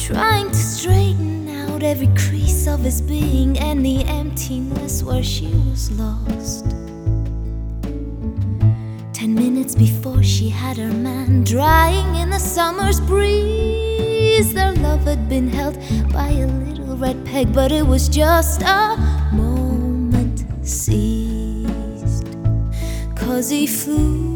trying to straighten out every crease of his being and the emptiness where she was lost. 10 minutes before she had her man drying in the summer's breeze, their love had been held by a little red peg, but it was just a moment seized, 'cause he flew